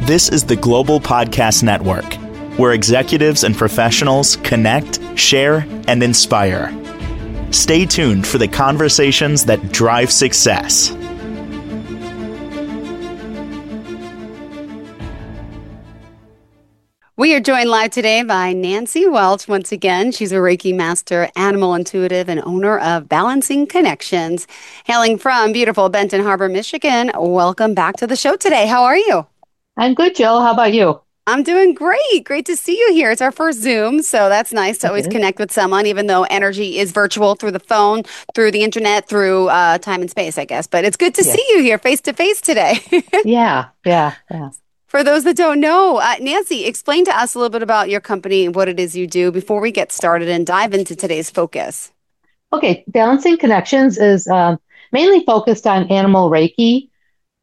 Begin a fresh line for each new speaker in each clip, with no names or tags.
This is the Global Podcast Network, where executives and professionals connect, share, and inspire. Stay tuned for the conversations that drive success.
We are joined live today by Nancy Welch. Once again, she's a Reiki master, animal intuitive, and owner of Balancing Connections. Hailing from beautiful Benton Harbor, Michigan. Welcome back to the show today. How are you?
I'm good, Jill. How about you?
I'm doing great. Great to see you here. It's our first Zoom, so that's nice to always connect with someone, even though energy is virtual through the phone, through the internet, through time and space, I guess. But it's good to see you here face to face today.
Yeah.
For those that don't know, Nancy, explain to us a little bit about your company and what it is you do before we get started and dive into today's focus.
Okay. Balancing Connections is mainly focused on animal Reiki,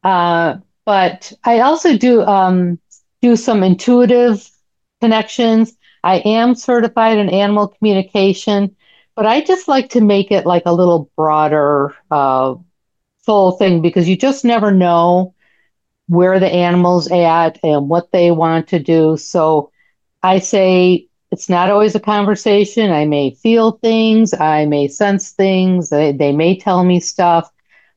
but I also do some intuitive connections. I am certified in animal communication, but I just like to make it like a little broader full thing because you just never know where the animal's at and what they want to do. So I say it's not always a conversation. I may feel things, I may sense things, they may tell me stuff.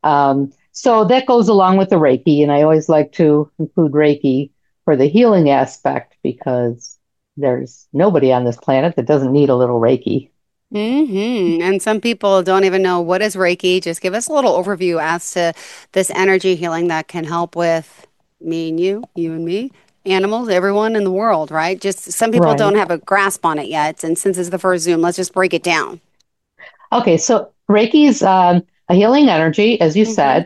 So that goes along with the Reiki, and I always like to include Reiki for the healing aspect because there's nobody on this planet that doesn't need a little Reiki.
And some people don't even know what is Reiki. Just give us a little overview as to this energy healing that can help with me and you and me, animals, everyone in the world, right? Just some people don't have a grasp on it yet. And since it's the first Zoom, let's just break it down.
Okay, so Reiki is a healing energy, as you said.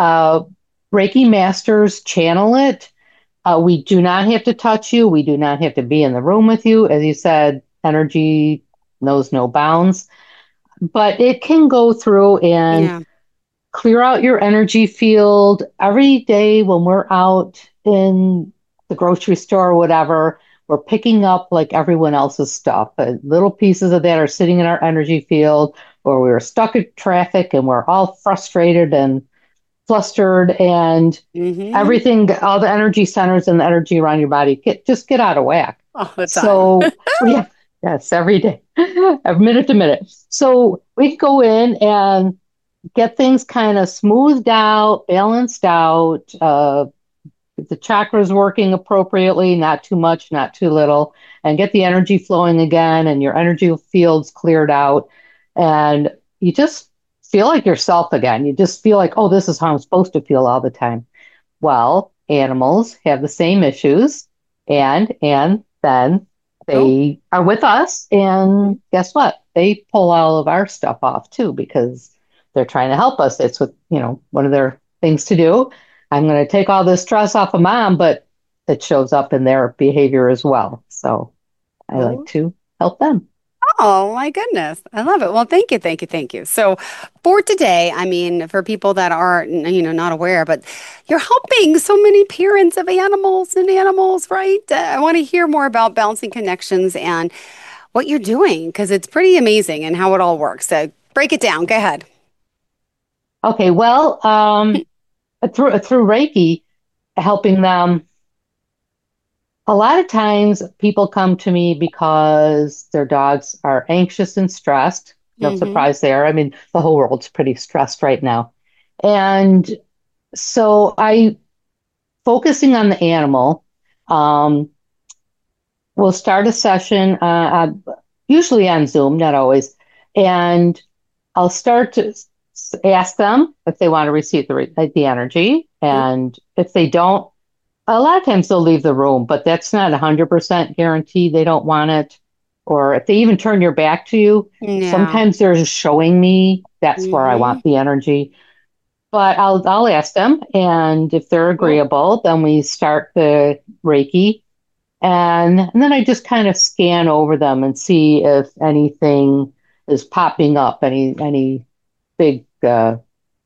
Reiki masters channel it. We do not have to touch you. We do not have to be in the room with you. As you said, energy knows no bounds, but it can go through and clear out your energy field every day when we're out in the grocery store or whatever. We're picking up like everyone else's stuff. Little pieces of that are sitting in our energy field, or we're stuck in traffic and we're all frustrated and flustered and everything, all the energy centers and the energy around your body just get out of whack.
All the time.
So yes, every day, every minute to minute. So we go in and get things kind of smoothed out, balanced out, get the chakras working appropriately, not too much, not too little, and get the energy flowing again and your energy fields cleared out. And you just feel like yourself again. You just feel like, oh, this is how I'm supposed to feel all the time. Well, animals have the same issues, and then they are with us, and guess what? They pull all of our stuff off too because they're trying to help us. It's what, one of their things to do. I'm going to take all this stress off of mom, but it shows up in their behavior as well. So I like to help them.
Oh my goodness. I love it. Well, thank you, thank you, thank you. So for today, I mean, for people that are, not aware, but you're helping so many parents of animals, right? I want to hear more about Balancing Connections and what you're doing because it's pretty amazing and how it all works. So break it down. Go ahead.
Okay. Well, through Reiki, helping them. A lot of times people come to me because their dogs are anxious and stressed. No surprise there. I mean, the whole world's pretty stressed right now. And so focusing on the animal, we'll start a session, usually on Zoom, not always. And I'll start to ask them if they want to receive the energy. And if they don't, a lot of times they'll leave the room, but that's not 100% guarantee they don't want it. Or if they even turn your back to you, sometimes they're just showing me that's where I want the energy. But I'll ask them, and if they're agreeable, then we start the Reiki. And then I just kind of scan over them and see if anything is popping up, any big energy.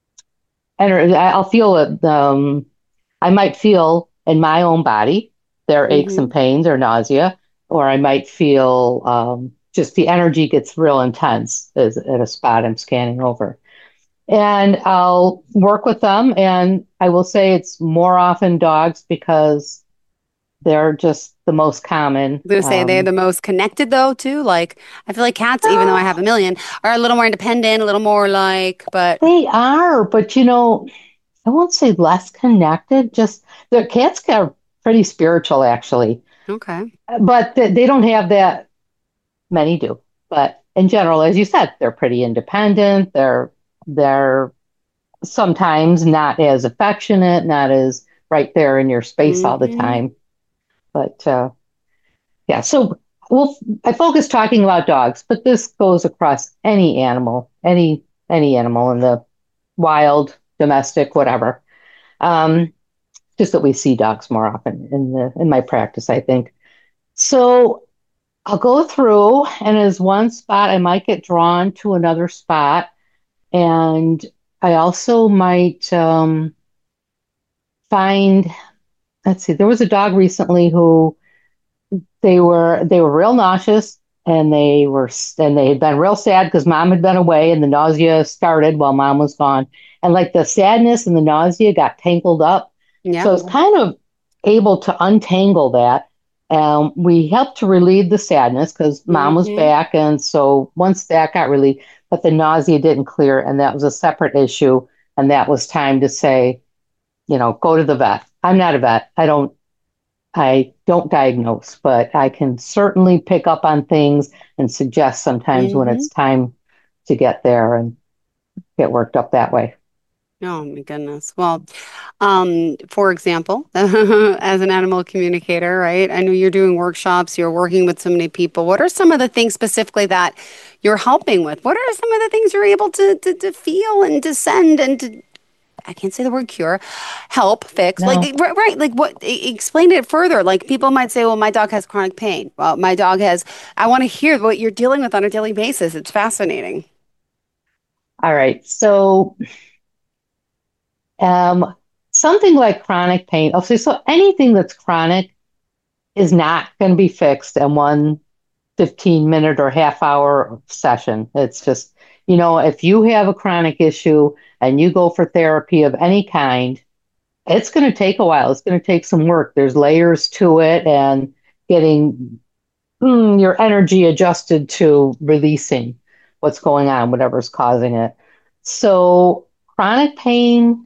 I'll feel it. I might feel in my own body their aches and pains or nausea, or I might feel just the energy gets real intense at a spot I'm scanning over. And I'll work with them, and I will say it's more often dogs because They're just the most common.
I was gonna say they're the most connected though too. Like I feel like cats, even though I have a million, are a little more independent, a little more like, but
They are, but I won't say less connected. Just the cats are pretty spiritual, actually,
okay.
but they don't have that. Many do, but in general, as you said, they're pretty independent. They're sometimes not as affectionate, not as right there in your space all the
Hmm.
time. But yeah, so well, I focus talking about dogs, but this goes across any animal, any animal in the wild, domestic, whatever. Um, just that we see dogs more often in my practice, I think. So I'll go through, and as one spot, I might get drawn to another spot, and I also might find. Let's see, there was a dog recently who they were real nauseous, and they had been real sad because mom had been away, and the nausea started while mom was gone, and like the sadness and the nausea got tangled up. So
Yep.
I was kind of able to untangle that. We helped to relieve the sadness because mom was
Hmm.
back, and so once that got relieved, but the nausea didn't clear, and that was a separate issue, and that was time to say, go to the vet. I'm not a vet. I don't diagnose, but I can certainly pick up on things and suggest sometimes when
Hmm.
it's time to get there and get worked up that way.
Oh my goodness. Well, for example, as an animal communicator, right? I know you're doing workshops, you're working with so many people. What are some of the things specifically that you're helping with? What are some of the things you're able to feel and to send and to, I can't say the word cure, help, fix? Like,
No.
right, like what, explain it further. Like people might say, well, my dog has chronic pain. Well, my dog has, I want to hear what you're dealing with on a daily basis. It's fascinating.
All right. So, um, something like chronic pain. Okay, so anything that's chronic is not going to be fixed in one 15-minute or half hour session. It's just, if you have a chronic issue and you go for therapy of any kind, it's going to take a while. It's going to take some work. There's layers to it, and getting your energy adjusted to releasing what's going on, whatever's causing it. So chronic pain,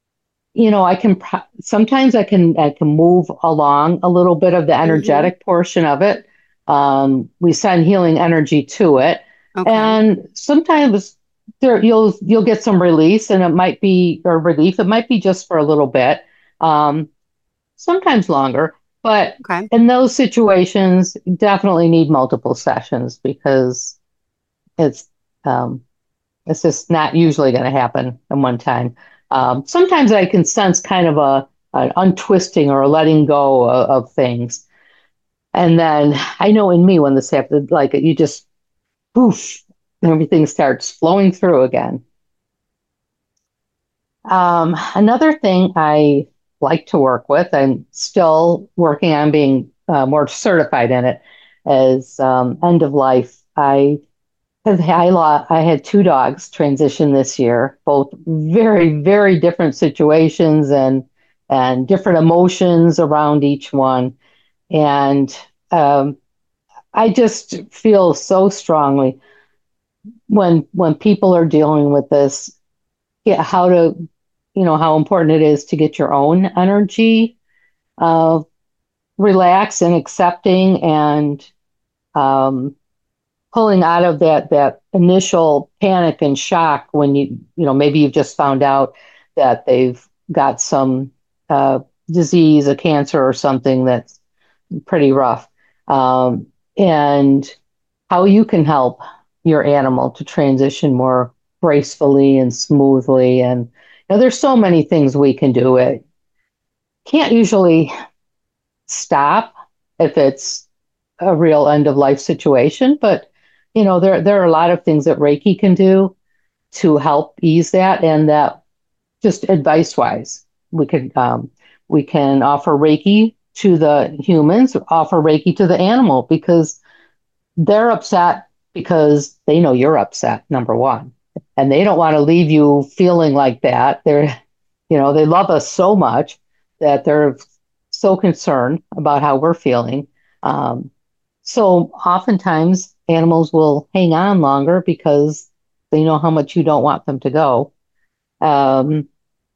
sometimes I can move along a little bit of the
Hmm.
energetic portion of it. We send healing energy to it,
Okay.
and sometimes you'll get some release, and it might be or relief. It might be just for a little bit. Um, Sometimes longer. But
Okay.
in those situations, you definitely need multiple sessions because it's um, it's just not usually going to happen in one time. Sometimes I can sense kind of an untwisting or a letting go of things, and then I know in me when this happens, like you just poof, everything starts flowing through again. Another thing I like to work with, I'm still working on being more certified in it, is end of life. I had two dogs transition this year, both very, very different situations and different emotions around each one. And um, I just feel so strongly when people are dealing with this, yeah, how important it is to get your own energy uh, relaxed and accepting and um, pulling out of that initial panic and shock when maybe you've just found out that they've got some uh, disease, a cancer or something that's pretty rough, and how you can help your animal to transition more gracefully and smoothly. And there's so many things we can do. It can't usually stop if it's a real end of life situation, but there are a lot of things that Reiki can do to help ease that, and that just advice wise, we can offer Reiki to the humans, offer Reiki to the animal because they're upset because they know you're upset, number one. And they don't want to leave you feeling like that. They love us so much that they're so concerned about how we're feeling. Um, so oftentimes animals will hang on longer because they know how much you don't want them to go. Um,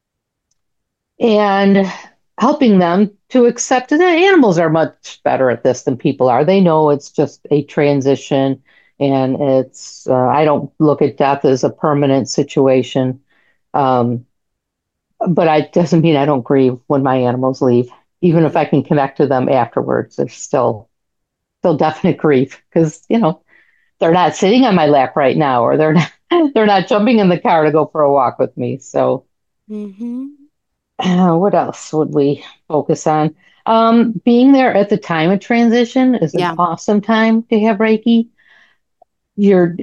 and helping them to accept that animals are much better at this than people are. They know it's just a transition, and I don't look at death as a permanent situation. Um, but it doesn't mean I don't grieve when my animals leave. Even if
Mhm.
I can connect to them afterwards, there's still definite grief because, they're not sitting on my lap right now, or they're not, they're not jumping in the car to go for a walk with me. So,
Mhm.
what else would we focus on? Being there at the time of transition is an
Yeah.
awesome time to have Reiki. You're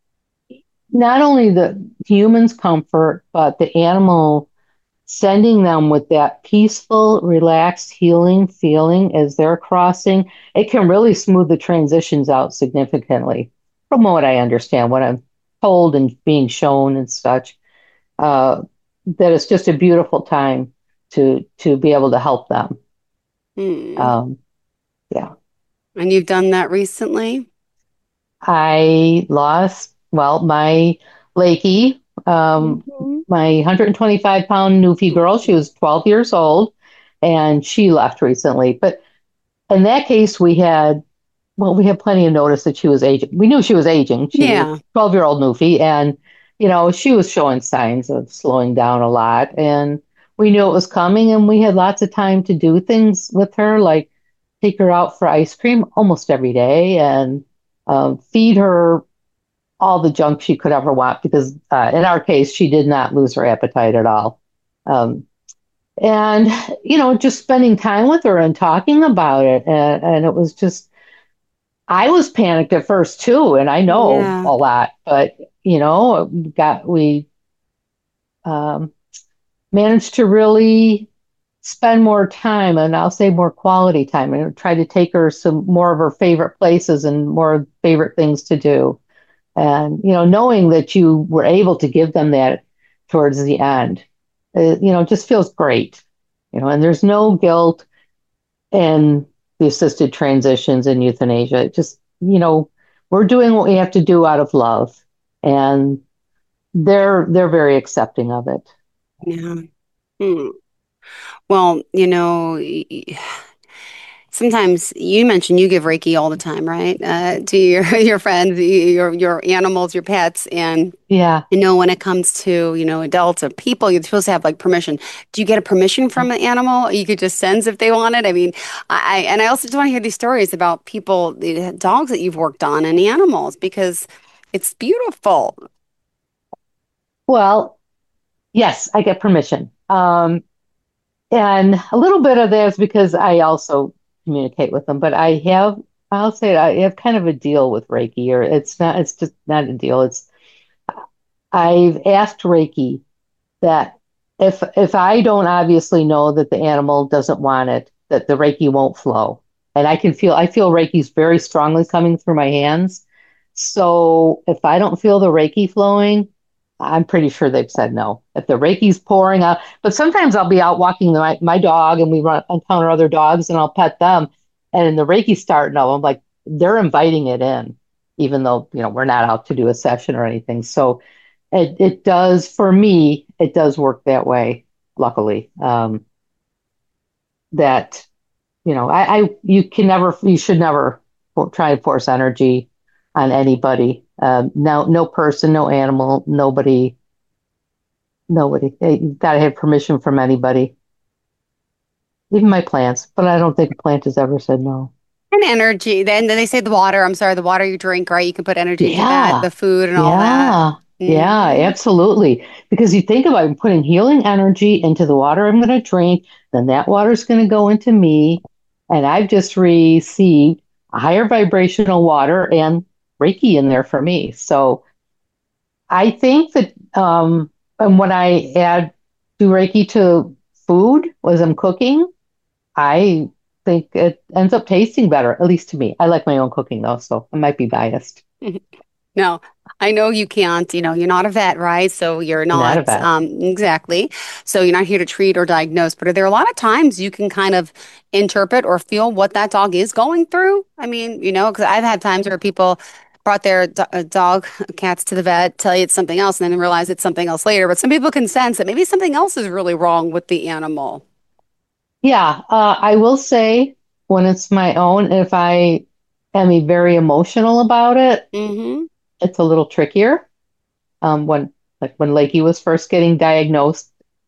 not only the human's comfort, but the animal sending them with that peaceful, relaxed, healing feeling as they're crossing. It can really smooth the transitions out significantly, from what I understand, what I'm told and being shown and such. That it's just a beautiful time to be able to help them.
Mm.
Um, yeah,
And you've done that recently?
I lost my Lakey,
Mhm.
my 125-pound Newfie girl. She was 12 years old, and she left recently. But in that case, we had plenty of notice that she was aging. We knew she was aging. She was a
Yeah.
12-year-old Newfie, and she was showing signs of slowing down a lot, and we knew it was coming, and we had lots of time to do things with her, like take her out for ice cream almost every day, and feed her all the junk she could ever want, because in our case, she did not lose her appetite at all. Um, and just spending time with her and talking about it, and it was just, I was panicked at first too, and I know
Yeah.
a lot, but we um, managed to really spend more time, and I'll say more quality time, and try to take her some more of her favorite places and more favorite things to do. And knowing that you were able to give them that towards the end, just feels great. And there's no guilt in the assisted transitions and euthanasia. It just, we're doing what we have to do out of love, and they're very accepting of it.
Yeah. Mm. Well, sometimes you mentioned you give Reiki all the time, right? To your your friends, your animals, your pets, and
Yeah.
when it comes to adults or people, you're supposed to have like permission. Do you get a permission from an animal? You could just sense if they want it. I mean, and I also just want to hear these stories about people, the dogs that you've worked on, and the animals because it's beautiful.
Well, yes, I get permission. And a little bit of that is because I also communicate with them, but I'll say I have kind of a deal with Reiki, or it's just not a deal. I've asked Reiki that if I don't obviously know that the animal doesn't want it, that the Reiki won't flow. And I feel Reiki's very strongly coming through my hands. So if I don't feel the Reiki flowing, I'm pretty sure they've said no. If the Reiki's pouring out, but sometimes I'll be out walking my dog, and we encounter other dogs, and I'll pet them, and the Reiki's starting up. I'm like, they're inviting it in, even though we're not out to do a session or anything. So it does, for me, it does work that way, luckily. That, you should never try to force energy on anybody. No, no person, no animal, nobody. You gotta have permission from anybody, even my plants. But I don't think a plant has ever said no.
And energy. Then they say the water, I'm sorry, the water you drink, right? You can put energy into that,
Yeah,
the food and all that.
yeah, yeah,
Hmm.
absolutely. Because you think about putting healing energy into the water I'm going to drink, then that water's going to go into me, and I've just received a higher vibrational water and Reiki in there for me. So I think that, and when I do Reiki to food as I'm cooking, I think it ends up tasting better, at least to me. I like my own cooking though, so I might be biased.
No, I know you can't. You're not a vet, right? So you're
Not a
not
vet.
exactly. So you're not here to treat or diagnose. But are there a lot of times you can kind of interpret or feel what that dog is going through? I mean, because I've had times where people brought their dog, cats to the vet, tell you it's something else, and then realize it's something else later. But some people can sense that maybe something else is really wrong with the animal.
Yeah, I will say when it's my own, if I am very emotional about it,
Mm-hmm.
it's a little trickier. When Lakey was first getting diagnosed,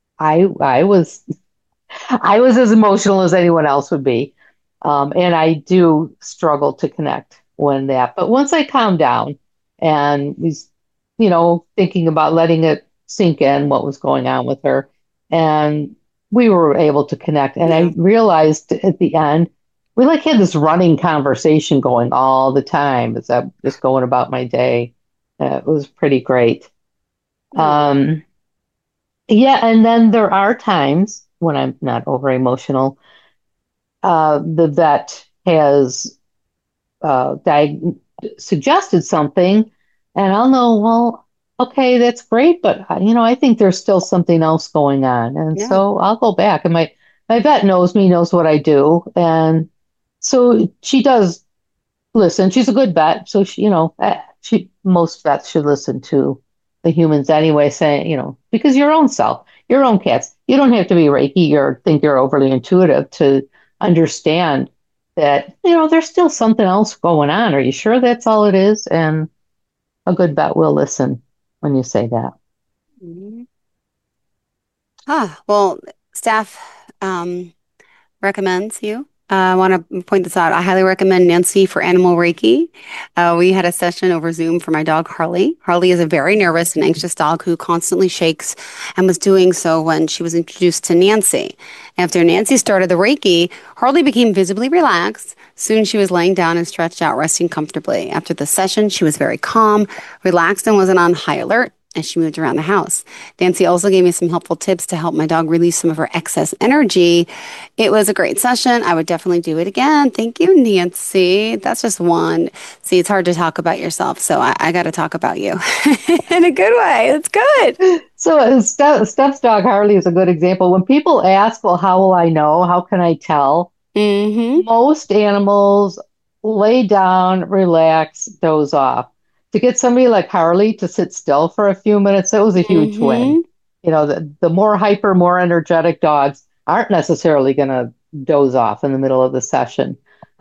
I was as emotional as anyone else would be. And I do struggle to connect when that. But once I calmed down and was, thinking about letting it sink in what was going on with her, and we were able to connect. And
Yeah.
I realized at the end, we like had this running conversation going all the time as I'm just going about my day. It was pretty great.
Oh,
Um, yeah, and then there are times when I'm not over emotional. The vet has suggested something, and I'll know, well, okay, that's great, but I think there's still something else going on, and
yeah.
so I'll go back. And my vet knows me, knows what I do, and so she does listen. She's a good vet, so most vets should listen to the humans anyway, saying, because your own self, your own cats, you don't have to be Reiki or think you're overly intuitive to understand that, there's still something else going on. Are you sure that's all it is? And a good vet will listen when you say that.
Mhm. Well, staff recommends you. I want to point this out. I highly recommend Nancy for Animal Reiki. We had a session over Zoom for my dog, Harley. Harley is a very nervous and anxious dog who constantly shakes and was doing so when she was introduced to Nancy. After Nancy started the Reiki, Harley became visibly relaxed. Soon she was laying down and stretched out, resting comfortably. After the session, she was very calm, relaxed, and wasn't on high alert as she moved around the house. Nancy also gave me some helpful tips to help my dog release some of her excess energy. It was a great session. I would definitely do it again. Thank you, Nancy. That's just one. See, it's hard to talk about yourself, so I got to talk about you in a good way. It's good.
So Steph's dog Harley is a good example. When people ask, well, how will I know? How can I tell?
Mm-hmm.
Most animals lay down, relax, doze off. To get somebody like Harley to sit still for a few minutes, that was a huge win.
Mm-hmm.
The more hyper, more energetic dogs aren't necessarily going to doze off in the middle of the session.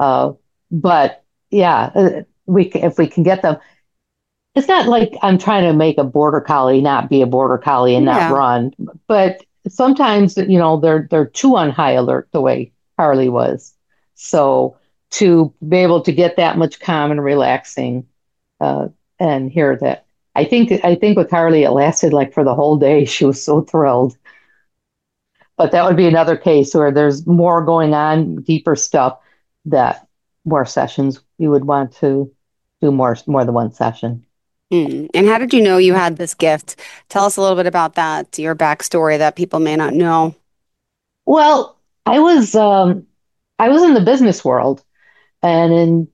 But yeah, if we can get them, it's not like I'm trying to make a border collie not be a border collie and not
Yeah.
run, but sometimes they're too on high alert the way Harley was. So to be able to get that much calm and relaxing, uh, and hear that, I think with Harley it lasted like for the whole day. She was so thrilled. But that would be another case where there's more going on, deeper stuff that more sessions you would want to do more than one session.
And how did you know you had this gift? Tell us a little bit about that, your backstory that people may not know.
Well, I was in the business world, and in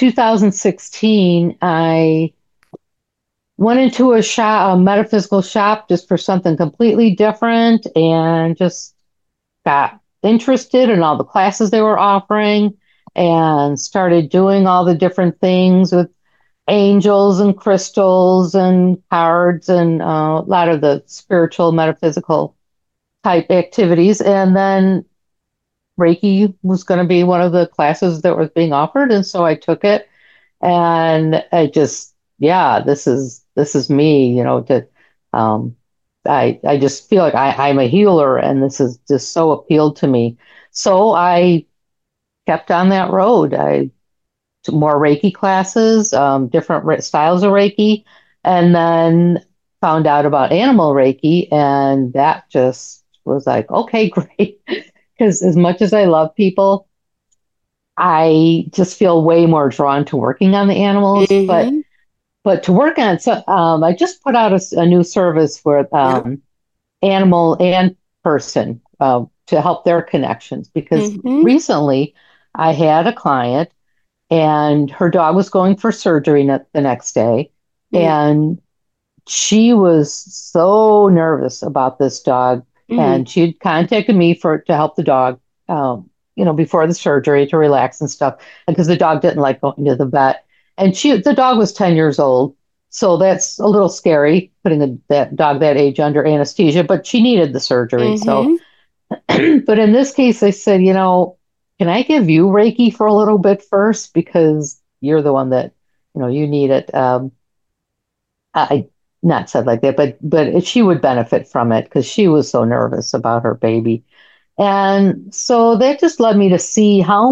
2016, I went into a metaphysical shop, just for something completely different, and just got interested in all the classes they were offering, and started doing all the different things with angels and crystals and cards and a lot of the spiritual, metaphysical type activities, and then Reiki was going to be one of the classes that was being offered, and so I took it, and I just, yeah, this is me, to um, I just feel like I'm a healer, and this is just so appealed to me. So I kept on that road. I took more Reiki classes, different styles of Reiki, and then found out about animal Reiki, and that just was like, okay, great. Because as much as I love people, I just feel way more drawn to working on the animals. But
Mm-hmm.
to work on it, so I just put out a new service for
Yeah.
animal and person, to help their connections. Because
Mm-hmm.
recently I had a client, and her dog was going for surgery the next day, And she was so nervous about this dog. And she'd contacted me to help the dog, before the surgery to relax and stuff, because the dog didn't like going to the vet. And the dog was 10 years old. So that's a little scary, putting that dog that age under anesthesia, but she needed the surgery. So, but in this case, I said, can I give you Reiki for a little bit first? Because you're the one that, you need it. I not said like that, but she would benefit from it because she was so nervous about her baby. And so that just led me to see how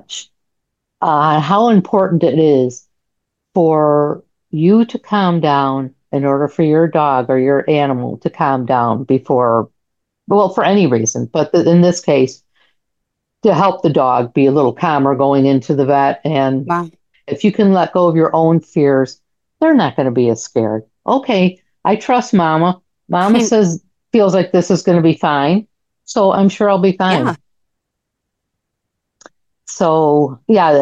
important it is for you to calm down in order for your dog or your animal to calm down for any reason. But in this case, to help the dog be a little calmer going into the vet. And if you can let go of your own fears, they're not going to be as scared. Okay, I trust Mama. Mama feels like this is going to be fine. So I'm sure I'll be fine. Yeah. So,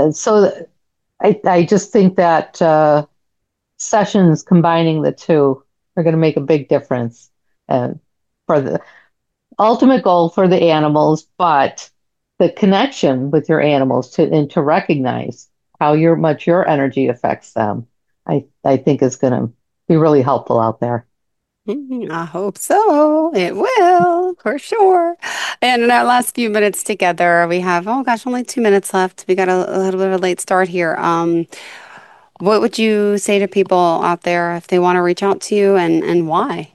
I just think that sessions combining the two are going to make a big difference for the ultimate goal for the animals, but the connection with your animals to recognize how much your energy affects them, I think is going to be really helpful out there.
I hope so. It will, for sure. And in our last few minutes together, we have, only 2 minutes left. We got a little bit of a late start here. What would you say to people out there if they want to reach out to you and why?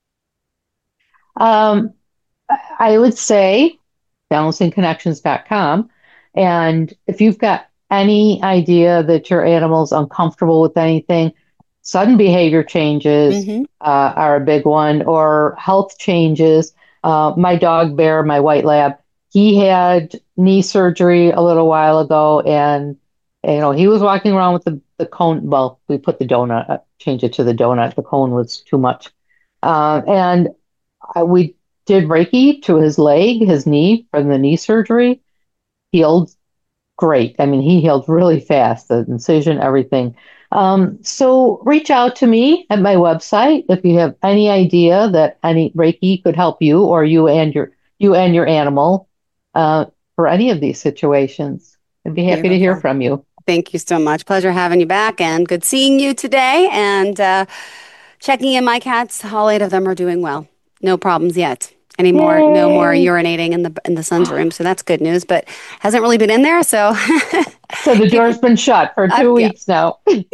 I would say balancingconnections.com. And if you've got any idea that your animal's uncomfortable with anything, sudden behavior changes are a big one, or health changes. My dog Bear, my white lab, he had knee surgery a little while ago, and he was walking around with the cone. Well, we put the donut, change it to the donut. The cone was too much, and we did Reiki to his leg, his knee from the knee surgery. Healed great. I mean, he healed really fast. The incision, everything. So reach out to me at my website if you have any idea that any Reiki could help you or you and your animal for any of these situations. I'd be happy to hear from you.
Thank you so much. Pleasure having you back, and good seeing you today. And checking in, my cats, all 8 of them are doing well. No problems yet. Anymore. Yay. No more urinating in the son's room, so that's good news. But hasn't really been in there, so.
So the door's been shut for 2 weeks now.
Yeah.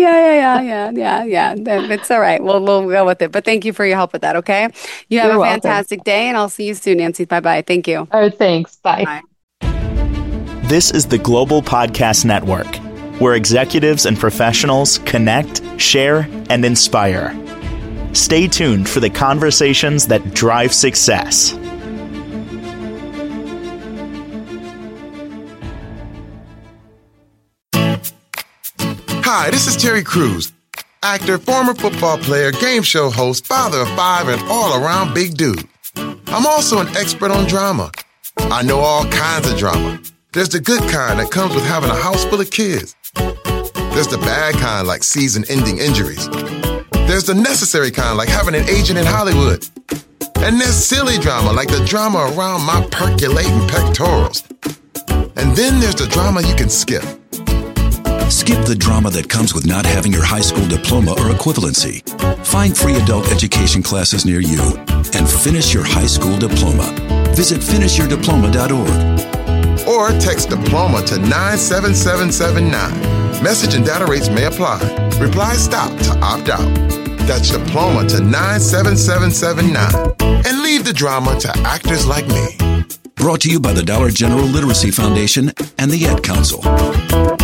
It's all right. We'll go with it. But thank you for your help with that. Okay. You have a fantastic day, and I'll see you soon, Nancy. Bye. Thank you.
Oh, thanks. Bye.
Bye.
This is the Global Podcast Network, where executives and professionals connect, share, and inspire. Stay tuned for the conversations that drive success.
Hi, this is Terry Crews, actor, former football player, game show host, father of 5, and all-around big dude. I'm also an expert on drama. I know all kinds of drama. There's the good kind that comes with having a house full of kids. There's the bad kind, like season-ending injuries. There's the necessary kind, like having an agent in Hollywood. And there's silly drama, like the drama around my percolating pectorals. And then there's the drama you can skip.
Skip the drama that comes with not having your high school diploma or equivalency. Find free adult education classes near you and finish your high school diploma. Visit finishyourdiploma.org.
Or text diploma to 97779. Message and data rates may apply. Reply STOP to opt out. That's diploma to 97779. And leave the drama to actors like me.
Brought to you by the Dollar General Literacy Foundation and the Ad Council.